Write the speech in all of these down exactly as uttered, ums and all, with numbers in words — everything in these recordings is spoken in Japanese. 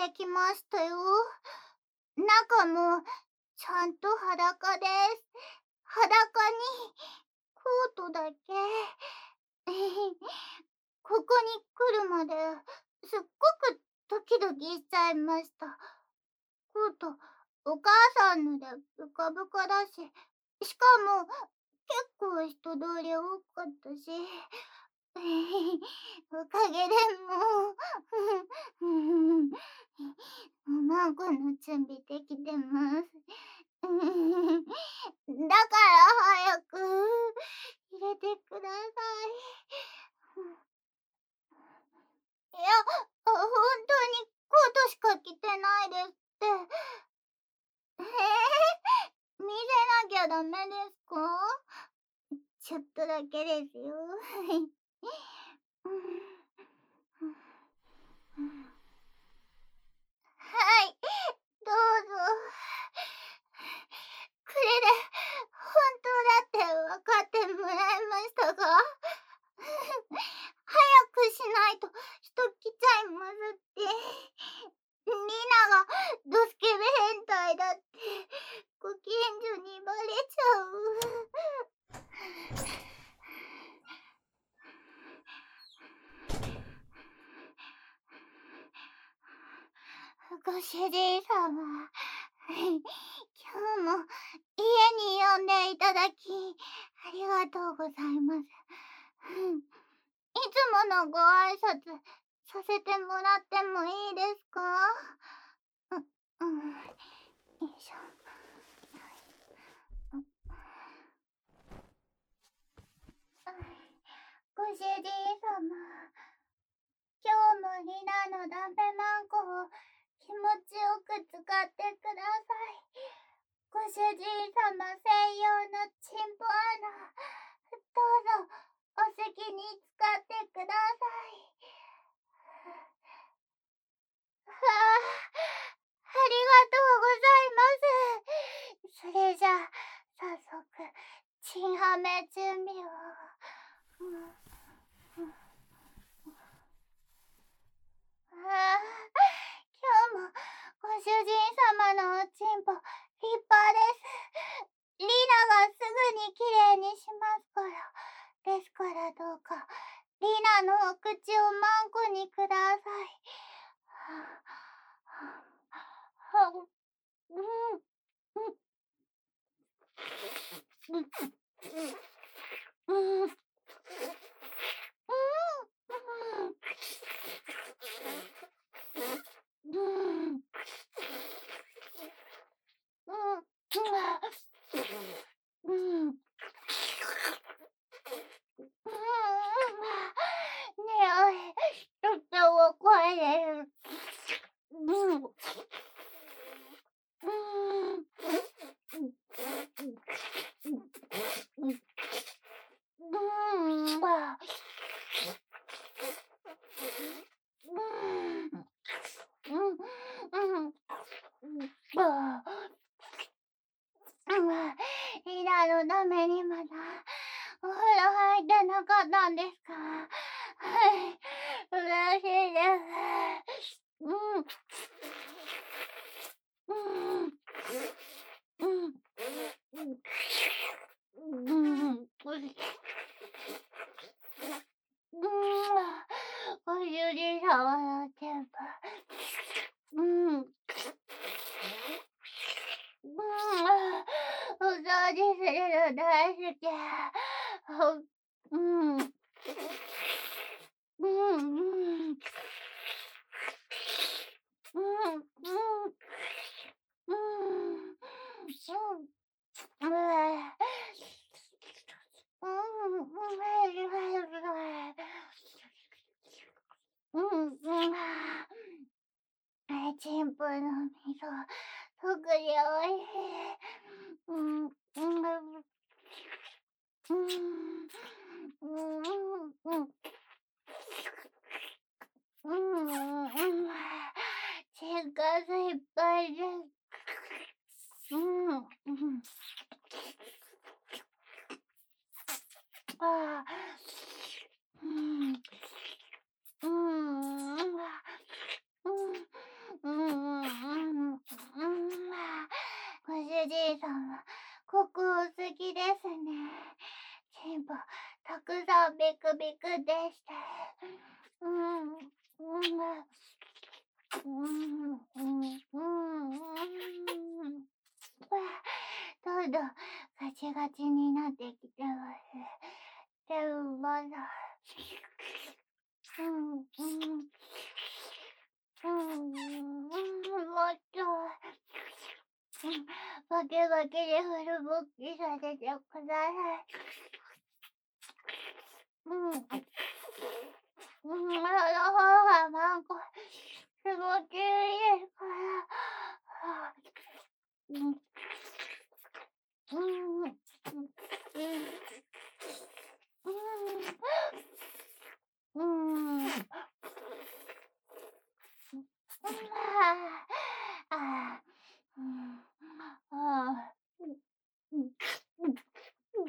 てきましたよ。中もちゃんと裸です。裸にコートだけ。ここに来るまですっごくドキドキしちゃいました。コート、お母さんのでブカブカだし、しかも結構人通り多かったし、おかげでもう、おまごの準備できてます。だから早く入れてください。いや、本当にコートしか着てないですって。えー、見せなきゃダメですか？ちょっとだけですよ。はい、どうぞ。これで本当だって分かってもらえましたか？早くしないと人来ちゃいますって。リナがドスケベ変態だってご近所にバレちゃう。ご主人様、今日も家に呼んでいただきありがとうございます。いつものご挨拶させてもらってもいいですか？う、うん、よいしょ。ご主人様、今日もリナのダメマンコを気持ちよく使ってください。ご主人様専用のチンポ穴、どうぞお席に使ってください。わあ、ありがとうございます。それじゃあ、早速、チンハメ準備を。うんああ、今日もご主人様のおちんぽ立派です。リナがすぐにきれいにしますから。ですからどうか、リナのお口をマンコにください。は、は、うん、うん、うん、うん、うん。うん。うん。うん。匂い、とっても濃いです。うん。うん。うん。リナのためにまだお風呂入ってなかったんですか？はい、嬉しいです。うん。うん。うん。うん。うん。ご主人様のテンパ。うん。うん。お掃除するの大好き。うん。うん。うん。うん。うん。うん。うん。うん、うん。チンプの味噌、特においしい。うん、うん、うん、うん、うん、うん、うん、うん、チンカスいっぱいです。うん、うん。ああ、うん、うん、うん、 くさんビクビクでして。うん、うん、うん、うん、うん、うん。どんどんガチガチになってきてます。でもまだ、うん、うん、うん、もっと、バキバキでフル勃起させてください。うん。うん、その方がなんか気持ちいいですから。うん。うん。うん。うん。うん。ああ。ああ。うん。ああ。うん。うん。うん。うん。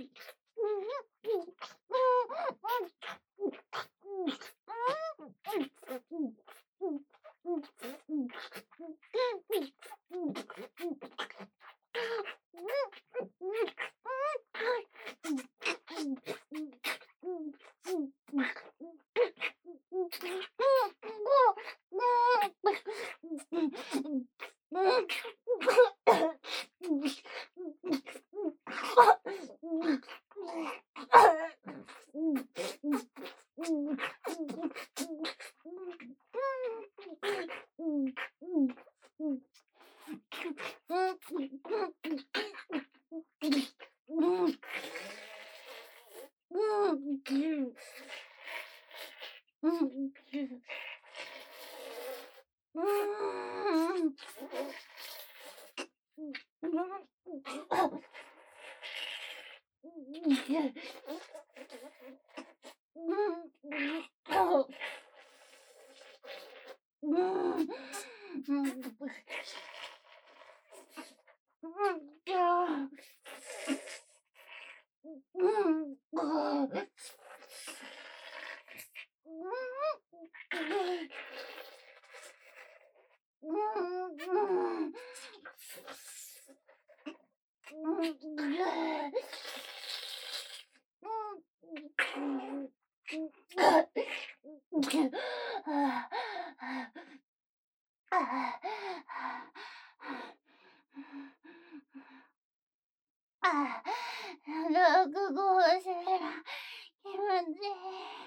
ああ、録号するら気持ちいい。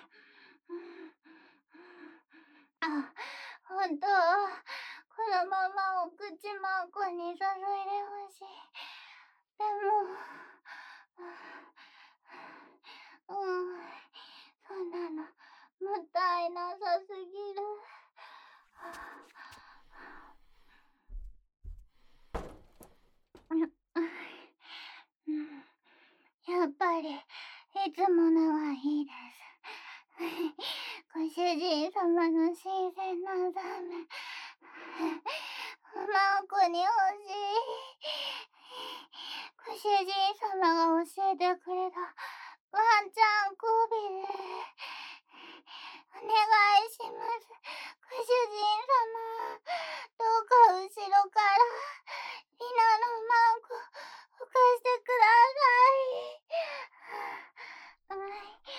あ、ほんとはこのままお口マンコに注いでほしい。でも、うん、そんなのもったいなさすぎる。やっぱりいつものがいいです。ご主人様の新鮮なザメ、マンコに欲しい。ご主人様が教えてくれたワンちゃんこびでお願いします。ご主人様、どうか後ろからリナのマンコ浮かしてください。ご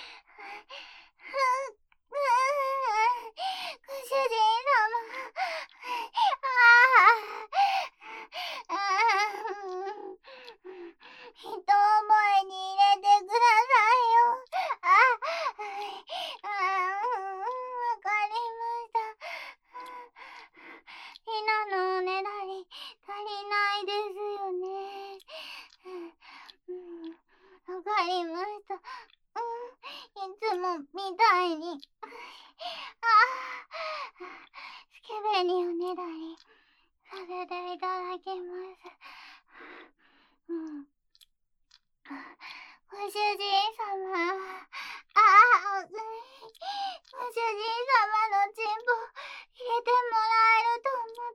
主人様、ああ、一思いに入れてくださいよ。ああ、わかりました。リナのおねだり足りないですよね。うん、わかりました。うん、いつもみたいに。ああ、スケベにおねだりさせていただきます。うん。ご主人様、ああ、ご主人様のチンポ入れてもらえると思って、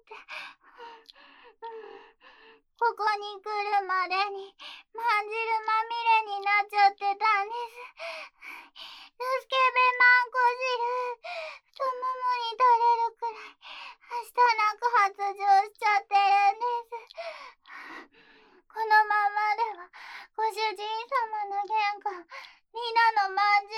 ここに来るまでにまんじるまみれになっちゃってたんです。スケベマンコ汁、太ももに垂れるくらいはしたなく発情しちゃってるんです。このままではご主人様の玄関、みんなのまんじ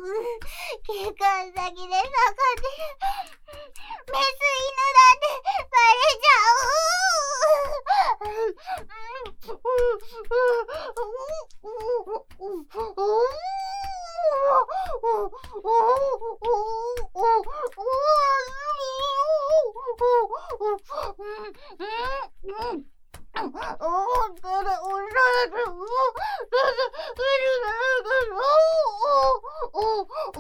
玄関先で叫んでるメス犬だってバレちゃう。おお、それ、おられる。おお、おお、お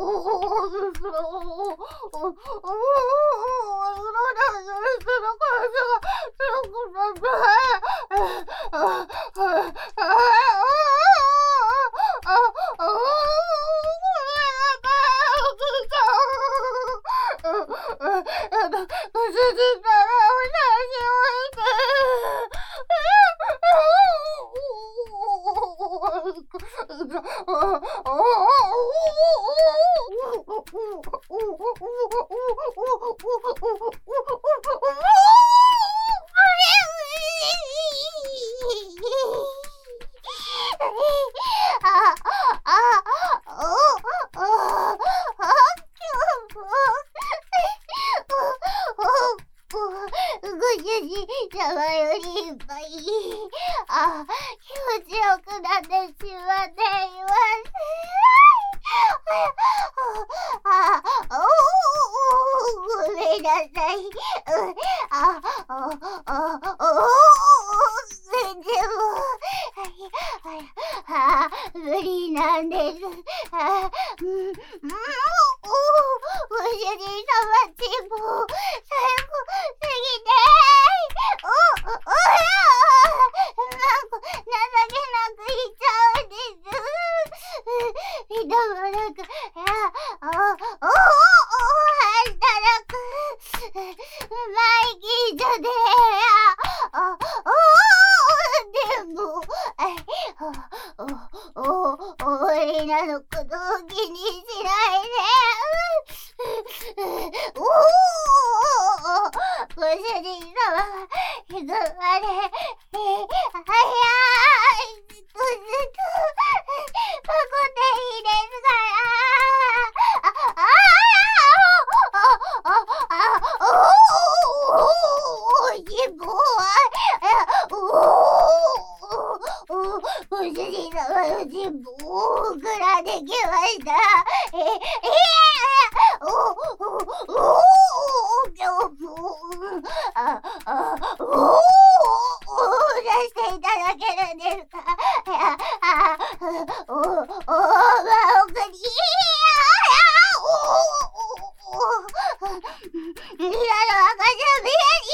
ご主人様よりいっぱいあ気持ちよくなってしまっています。ああおごめんなさい。ああおおでもあ無理なんです。あうんうんご主人様ちも最後すぎておおおなんか情けなく言っちゃうんです。みどもなくおおおお働くマイキードでおおでもおおお俺らのことを気にしないでおおご主人様は行くまで早いずっとずっとパコでいいですからあああああおおおしぼおおご主人様のしぼくらできました。ええおおおおああおお出していただけるんですか。ああおおおまおくにおおミラの赤ちゃん見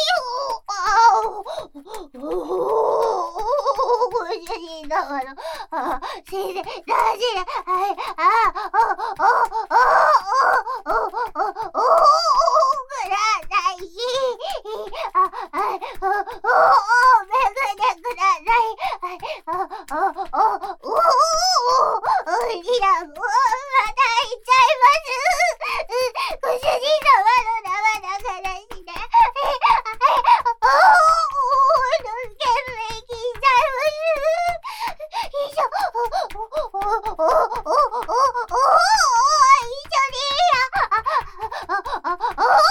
えにおおご主人様の先生大事なはいあおおおおおおおおくださいあはいおおめぐってくださいはいおおおおおリラもまた行っちゃいますご主人様の名前だからしておおのけめきちゃいます以上おおおおおおお一緒にあああおお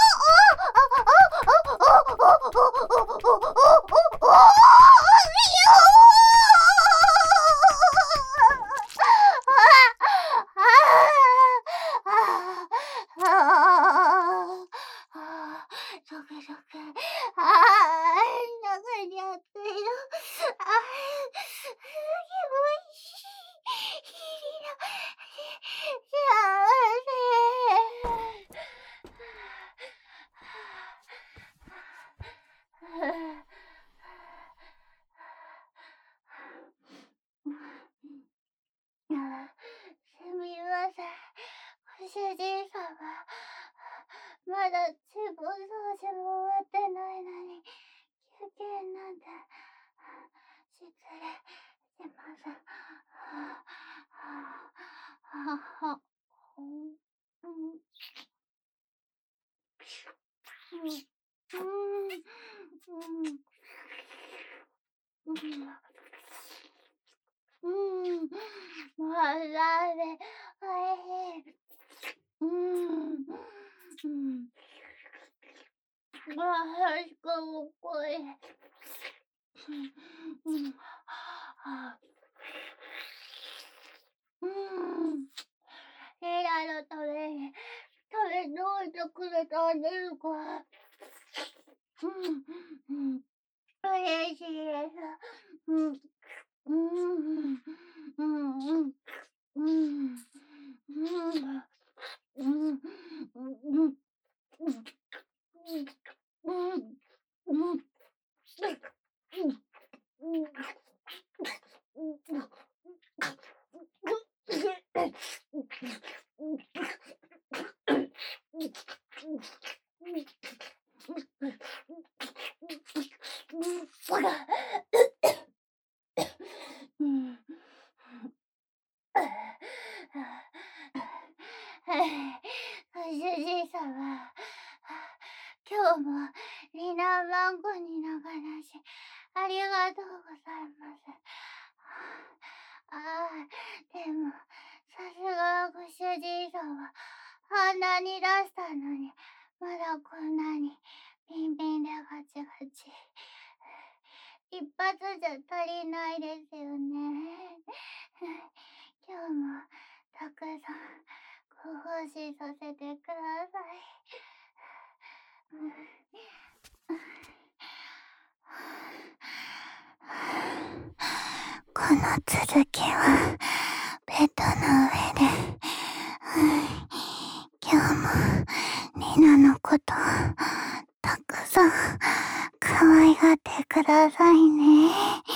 すみません、ご主人様。まだ厨房掃除も終わってないのに、休憩なんて、失礼します。ははははうんうんうんうん、まだね、おいしい。 ああ、しかもこれ。うん。うん。えらいのために、食べといてくれたんですか？うん、うん。嬉しいです。うん。うん、うん、うん、うん。うん。うん、うん、うん、うん。うん、うん、うん。うん。ご主人様、今日もリナ番号に流し、ありがとうございます。ああ、でも、さすがご主人様、あんなに出したのに、まだこんなにピンピンでガチガチ。一発じゃ足りないですよね。今日もたくさんご奉仕させてください。この続きはベッドの上で、今日もリナのことたくさん可愛がってくださいね。